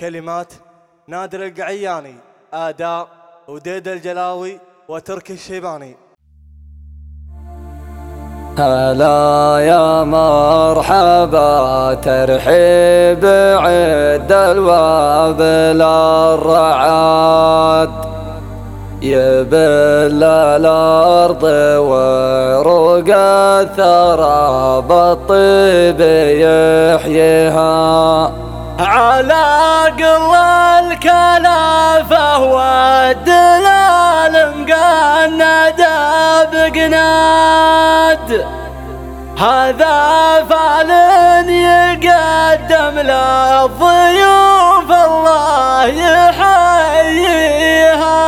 كلمات نادر القعياني، آداء وديد الجلاوي وترك الشيباني. هلا يا مرحبا ترحيب عد الوابل الرعاد، يبل الأرض وعروق الثرى بالطيب يحييها، على قل الكلافة والدلال مقند بقناد، هذا فعل يقدم للضيوف الله يحييها.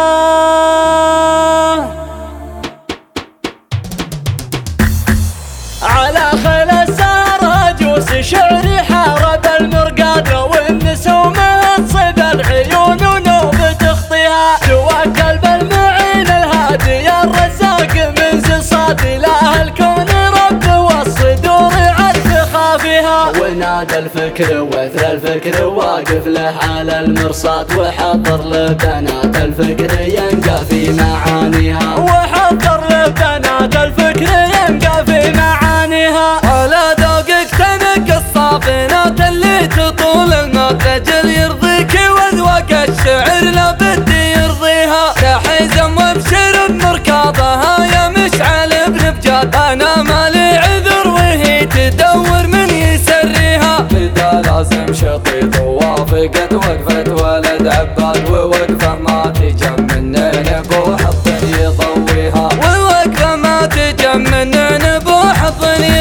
على خيل السهر جوس شعري حارب المرقاد، لو النسوم تصيد العيون ونوب تخطيها، توكل بالمعين الهادي الرزاق منزل صاد اله الكون رب والصدور عد خافها، ونادى الفكر وثر الفكر واقف له على المرصاد، وحضر لبنات الفكر ينقى في معانيها، وحضر لبنات الفكر ينقى في معانيها. على ذوقك تنقى الصافنات اللي تطول المرتجل يرضيك، وذوق الشعر لابد يرضيها، تحزم وابشر بمركاضها يا مشعل ابن بجاد، انا مالي عذر وهي تدور من يسريها، بدا لازم شطيط ووافقت وقفة ولد عباد، ووقفه ما تجمنن بوحظ يضويها، ووقفه ما تجمنن بوحظ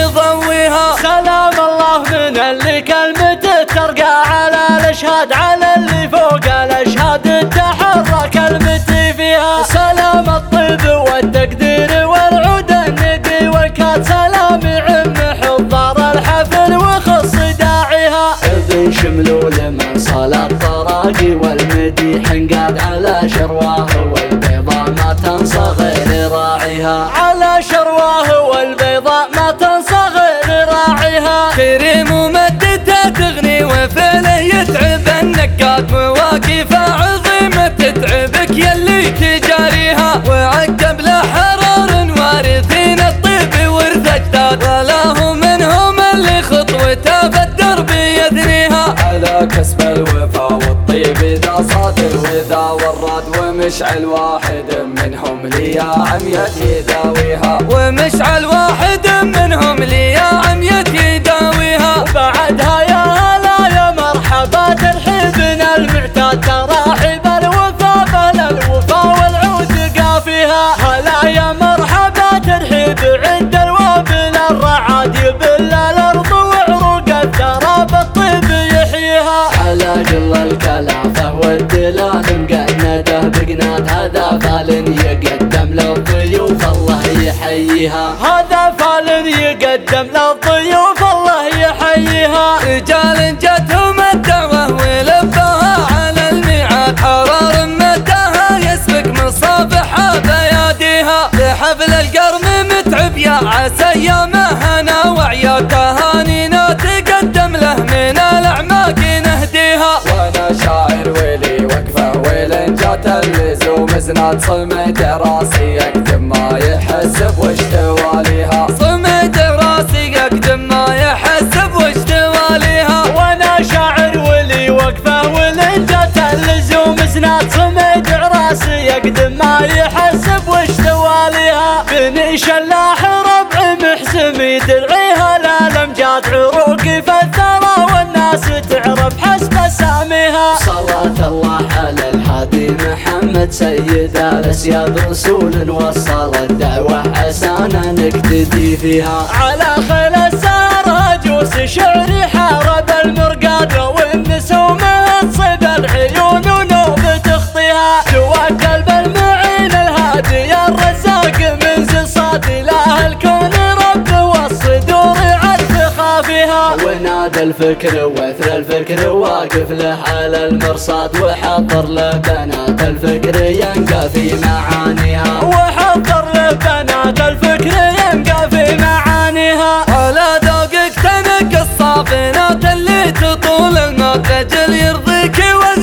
يضويها. سلام الله من اللي كلمته ترقى على الاشهاد، على اللي فوق الاشهاد تحرى كلمتي فيها، سلام الطيب والتقدير والعود الندي والكاد، سلام عم حضار الحفل وخص داعيها، ابن شملول من صلاة الطراقي والمديح انقاد، على شرواه والبيضاء ما تنسى غير راعيها، على شرواه والبيضاء ما تنسى غير راعيها. كريم ومدته تغني وفعله يتعب النكات، مواقفه عظيمة تتعبك يلي تجاريها، وعقب له حرار وارثين الطيب ورث اجداد، وله منهم اللي خطوته بالدرب يثنيها، على كسب الوفا والطيب اذا صاد الوذا والراد، ومشعل واحد منهم لي يا عميت يداويها، ومشعل واحد منهم لي يا عميت يداويها. بعدها يا هلا يا مرحبا ترحيبنا المعتاد، تراحيب الوفا بلا الوفا والعود قافيها، هلا يا مرحبا ترحيب عند الوابل الرعاد، يبل الارض وعروق الثرى بالطيب يحييها، على قل الكلافة والدلال مقنده بقناد، هذا فال يقدم للضيوف الله يحييها، هذا فال يقدم للضيوف الله يحييها. رجال جتهم الدعوة ولبها على الميعاد، حرار مدها يسبق مصافحها بياديها، لحفل القرن متعب يا عسى ايامه هنا وعياد، تهانينا تقدم له من الاعماق نهديها، وانا شاعر ولي وقفه ولين جات اللزوم زناد، صمت راسي اكتب ما يحسب وش تواليها، صمت راسي اكتب ما يحسب وش تواليها، وانا شاعر ولي وقفه ولين جات اللزوم زناد، صمت راسي اقدم ما يحسب وش تواليها، بني شلاح ربع محسم يدرعيها للامجاد، عروقي في الثرى والناس تعرف حسب اساميها، صلاة الله على الهادي محمد سيد الاسياد، رسول وصل الدعوة عسانا نقتدي فيها، على خيل السهر جوس شعري حارب المرقاد، لو النسوم تصيد العيون ونوب تخطيها، توكل بالمعين الهادي الرزاق منزل صاد اله الكون رب والصدور عد خافها، ونادى الفكر وثر الفكر واقف له على المرصاد، وحضر لبنات الفكر ينقى في معانيها، وحضر لبنات الفكر ينقى في معانيها. على ذوقك تنقى الصافنات اللي تطول المرتجل يرضيك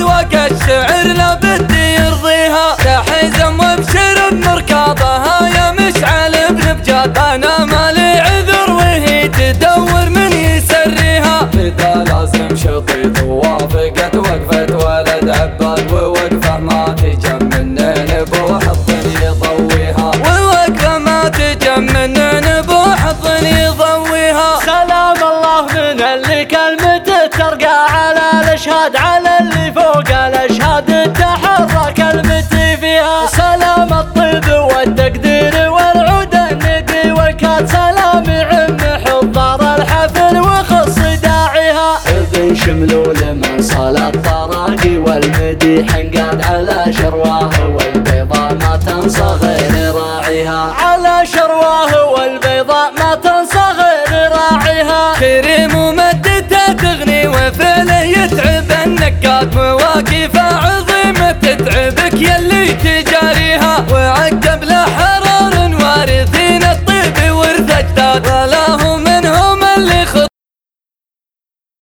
الاشهاد على اللي فوق الاشهاد تحرى كلمتي فيها. سلام الطيب والتقدير والعود الندي والكاد سلام عم حضار الحفل وخص داعيها. ابن شملول من صلاة الطراقي والمديح انقاد على شرواه والبيضاء ما تنسى غير راعيها. على شرواه والبيضاء ما تنسى غير راعيها. كريم ومدته تغني وفعله يتعب النكات مواقف